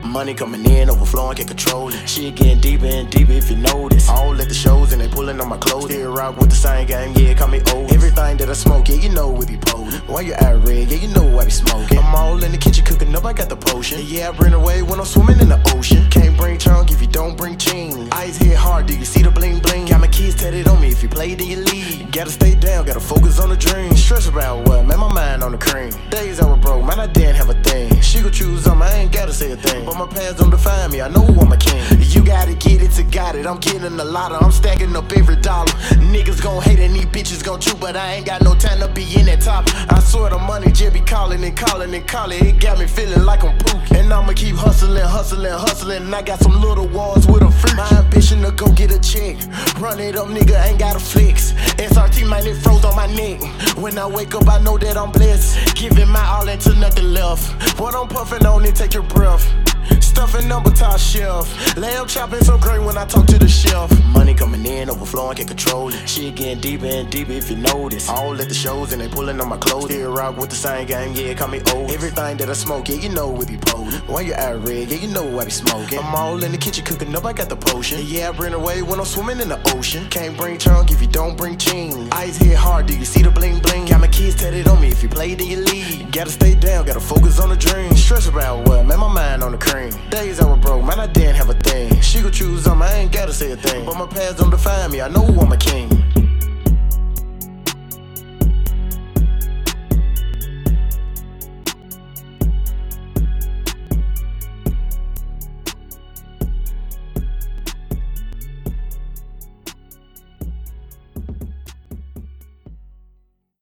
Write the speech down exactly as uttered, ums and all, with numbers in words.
Money coming in, overflowing, can't control it. Shit getting deeper and deeper if you notice. All at the shows and they pulling on my clothes. Still rock with the same game, yeah, call me old. Everything that I smoke, yeah, you know we be potent. Why you out red, yeah, you know I be smoking. I'm all in the kitchen cooking up, I got the potion. Yeah, I bring away when I'm swimming in the ocean. Can't bring chunk if you don't bring ching. Eyes hit hard, do you see the bling bling? Got my kids tatted on me, if you play then you lead. Gotta stay down, gotta focus on the dream. Stress about what, man, my mind on the cream. Days I was broke, man, I didn't have a thing. She gon' choose on me, I ain't gotta say a thing. But my past don't define me, I know I'm a king. You gotta get it to got it, I'm getting a lot of, I'm stacking up every dollar. Niggas gon' hate and these bitches gon' chew, but I ain't got no time to be in that top. I swear the money just be calling and calling and calling. It got me feeling like I'm poop. And I'ma keep hustling, hustling, hustling. And I got some little walls with a freak. My ambition to go get a check. Run it up, nigga, ain't got a flex. S R T, man, it froze on my neck. When I wake up, I know that I'm blessed. Giving my all into nothing left. What I'm puffing on it, take your breath. Stuffing number top shelf. Lamb chopping so great when I talk to the shelf. Money coming in, overflowing, can't control it. Shit getting deeper and deeper if you notice. All at the shows and they pulling on my clothes. Still rock with the same game, yeah, call me old. Everything that I smoke, yeah, you know we be potent. Why you out red, yeah, you know I be smoking. I'm all in the kitchen cooking up, I got the potion. Yeah, I bring away when I'm swimming in the ocean. Can't bring chunk if you don't bring ching. Eyes hit hard, do you see the bling bling? Got my kids tatted on me, if you play then you lead. Gotta stay down, gotta focus on the dream. Stress about what, man, my mind on the cream. Days I was broke, man, I didn't have a thing. She gon' choose on me, I ain't gotta say a thing. But my past don't define me, I know I'm a king.